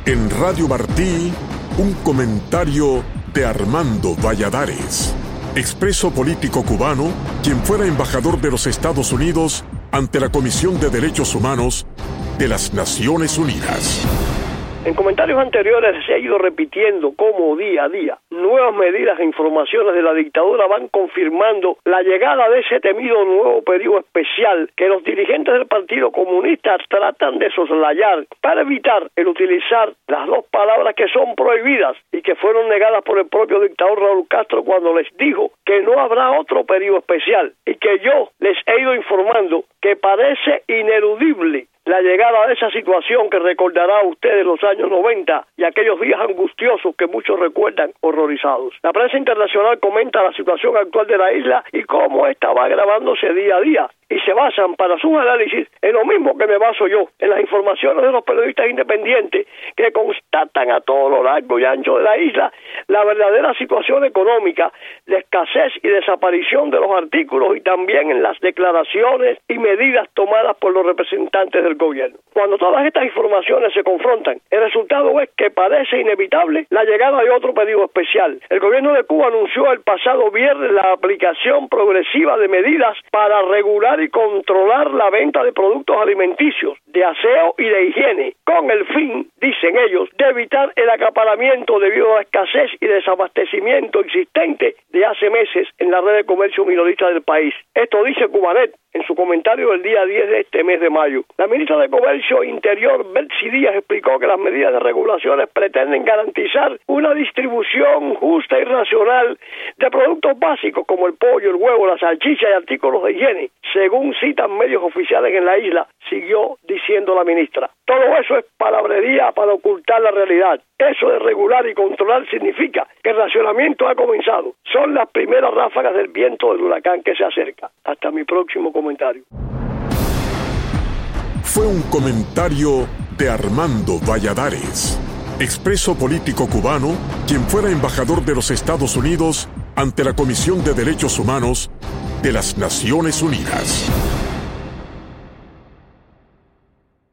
En Radio Martí, un comentario de Armando Valladares, expreso político cubano, quien fuera embajador de los Estados Unidos ante la Comisión de Derechos Humanos de las Naciones Unidas. En comentarios anteriores se ha ido repitiendo cómo día a día nuevas medidas e informaciones de la dictadura van confirmando la llegada de ese temido nuevo periodo especial que los dirigentes del Partido Comunista tratan de soslayar para evitar el utilizar las dos palabras que son prohibidas y que fueron negadas por el propio dictador Raúl Castro cuando les dijo que no habrá otro periodo especial y que yo les he ido informando que parece ineludible la llegada de esa situación que recordará a ustedes los años 90 y aquellos días angustiosos que muchos recuerdan horrorizados. La prensa internacional comenta la situación actual de la isla y cómo esta va agravándose día a día, y se basan para sus análisis en lo mismo que me baso yo, en las informaciones de los periodistas independientes que constatan a todo lo largo y ancho de la isla la verdadera situación económica, la escasez y desaparición de los artículos y también en las declaraciones y medidas tomadas por los representantes del gobierno. Cuando todas estas informaciones se confrontan, el resultado es que parece inevitable la llegada de otro periodo especial. El gobierno de Cuba anunció el pasado viernes la aplicación progresiva de medidas para regular y controlar la venta de productos alimenticios, de aseo y de higiene, con el fin, dicen ellos, de evitar el acaparamiento debido a la escasez y desabastecimiento existente de hace meses en la red de comercio minorista del país. Esto dice Cubanet en su comentario del día 10 de este mes de mayo. La ministra de Comercio Interior, Betsy Díaz, explicó que las medidas de regulaciones pretenden garantizar una distribución justa y racional de productos básicos como el pollo, el huevo, la salchicha y artículos de higiene, según citan medios oficiales en la isla, siguió diciendo la ministra. Todo eso es palabrería para ocultar la realidad. Eso de regular y controlar significa que el racionamiento ha comenzado. Son las primeras ráfagas del viento del huracán que se acerca. Hasta mi próximo comentario. Fue un comentario de Armando Valladares, expreso político cubano, quien fuera embajador de los Estados Unidos ante la Comisión de Derechos Humanos de las Naciones Unidas.